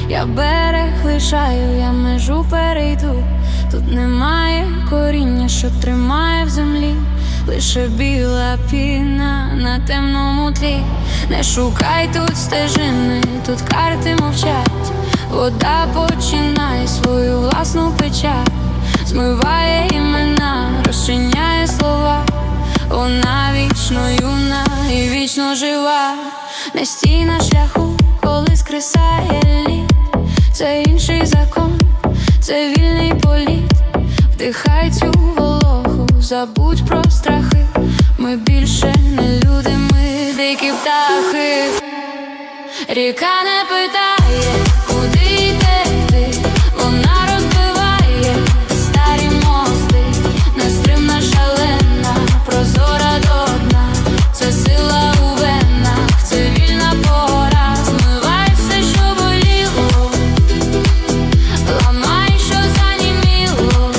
Я берег лишаю, я межу перейду. Тут немає коріння, що тримає в землі, лише біла піна на темному тлі. Не шукай тут стежини, тут карти мовчать. Вода починає свою власну печать, змиває імена, розчиняє слова. Вона вічно юна і вічно жива. Не стій на шляху, коли скресає лід. Це інший закон, це вільний політ. Вдихай цю вологу, забудь про страхи. Ми більше не люди, ми дикі птахи. Ріка не питає, куди йти, вона розбиває старі мости. Нестримна, шалена, прозора до дна. Це сила у венах, це вільна пора. Змивай все, що боліло, ламай, що заніміло.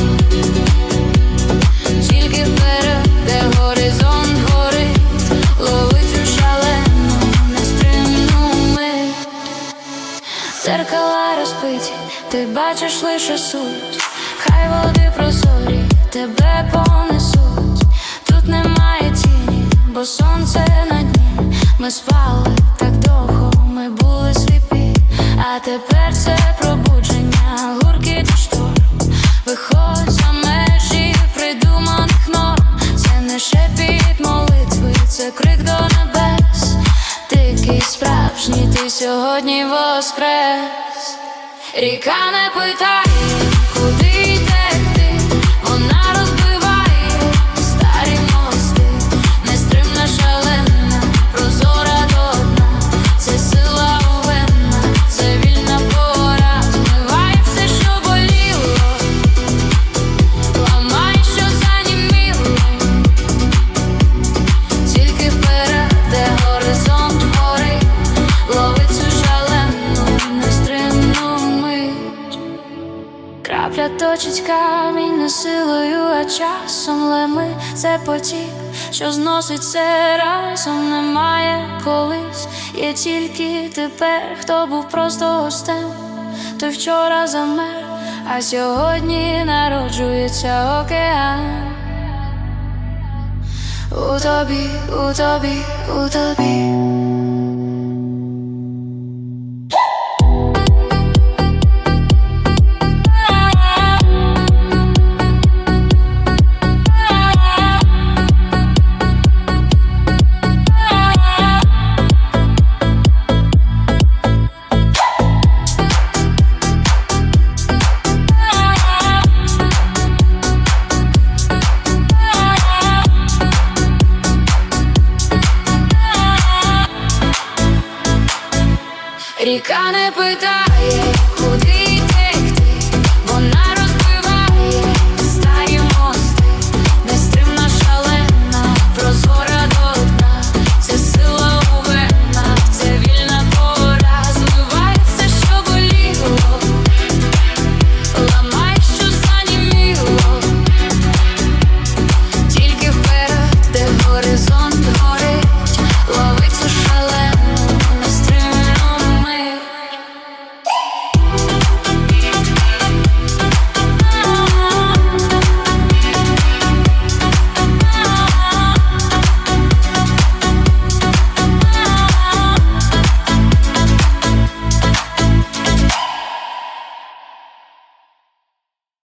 Тільки вперед, де горизонт горить, лови цю шалену, нестримну мить. Зеркала розбиті, ти бачиш лише суть. Хай води прозорі тебе понесуть. Тут немає тіні, бо сонце на дні. Ми спали так довго, ми були сліпі. А тепер це пробудження, гуркіт і шторм. Виходь за межі придуманих норм. Це не шепіт молитви, це крик до небес. Ти який справжній, ти сьогодні воскрес. Ріка не питає, куди йти, вона розбиває старі мости. Нестримна, шалена, прозора до дна. Це сила у венах, це вільна пора. Змивай все, що боліло, ламай, що заніміло. Тільки вперед, де горизонт горить, лови цю шалену, нестримну мить. Крапля точить камінь не силою, а часом леми. Це потік, що зносить все разом. Немає колись, є тільки тепер. Хто був просто гостем, той вчора замер, а сьогодні народжується океан. У тобі, у тобі, у тобі. Ріка не питає, куди